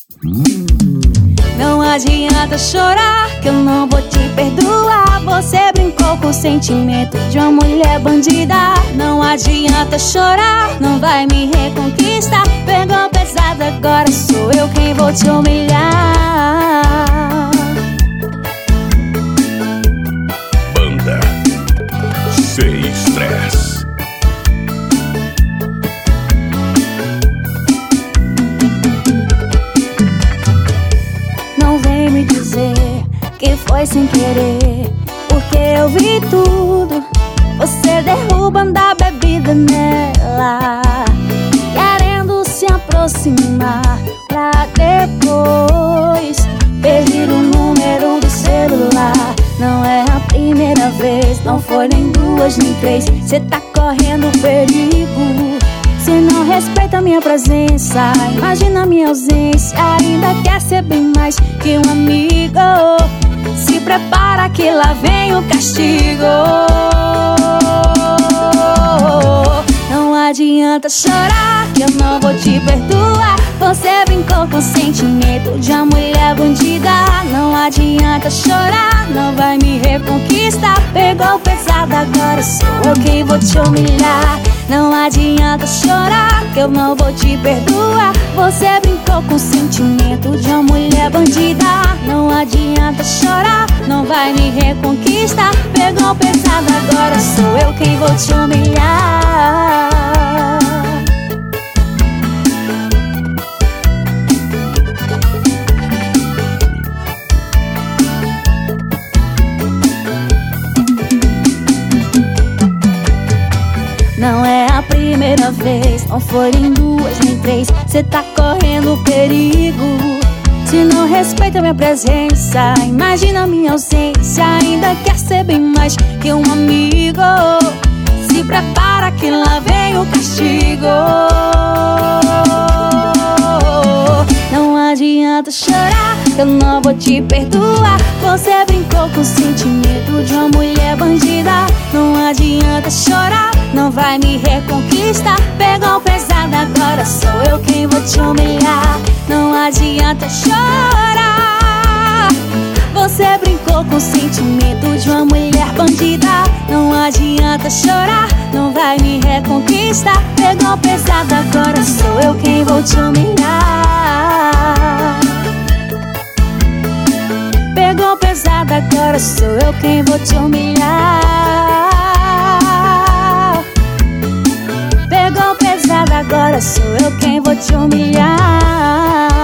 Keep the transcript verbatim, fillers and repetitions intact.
Não adianta chorar, que eu não vou te perdoar. Você brincou com o sentimento de uma mulher bandida. Não adianta chorar, não vai me reconquistar. Pegou pesado, agora sou eu quem vou te humilhar. Banda Sem Estresse. Não vem me dizer que foi sem querer, porque eu vi tudo. Você derrubando a bebida nela, querendo se aproximar pra depois pedir o número do celular. Não é a primeira vez, não foi nem duas nem três. Cê tá correndo perigo. Cê não respeita a minha presença, imagina a minha ausência. Ainda quer ser bem mais que um amigo. Se prepara que lá vem o castigo. Não adianta chorar, que eu não vou te perdoar. Você brincou com o sentimento de uma mulher bandida. Não adianta chorar, não vai me reconquistar. Pegou pesado, agora sou eu quem vou te humilhar. Não adianta chorar, que eu não vou te perdoar. Você brincou com o sentimento de uma mulher bandida. Não adianta chorar, não vai me reconquistar. Pegou pesado, agora sou eu quem vou te humilhar. Não é a primeira vez, não foi nem duas nem três. Cê tá correndo perigo. Se não respeita minha presença, imagina a minha ausência. Ainda quer ser bem mais que um amigo. Se prepara que lá vem o castigo. Não adianta chorar, que eu não vou te perdoar. Você brincou com o sentimento de uma mulher bandida. Não adianta chorar, não vai me reconquistar. Pegou pesado, agora sou eu quem vou te humilhar. Não adianta chorar. Você brincou com o sentimento de uma mulher bandida. Não adianta chorar, não vai me reconquistar. Pegou pesado, agora sou eu quem vou te humilhar. Pegou pesado, agora sou eu quem vou te humilhar. Pegou pesado, agora sou eu quem vou te humilhar.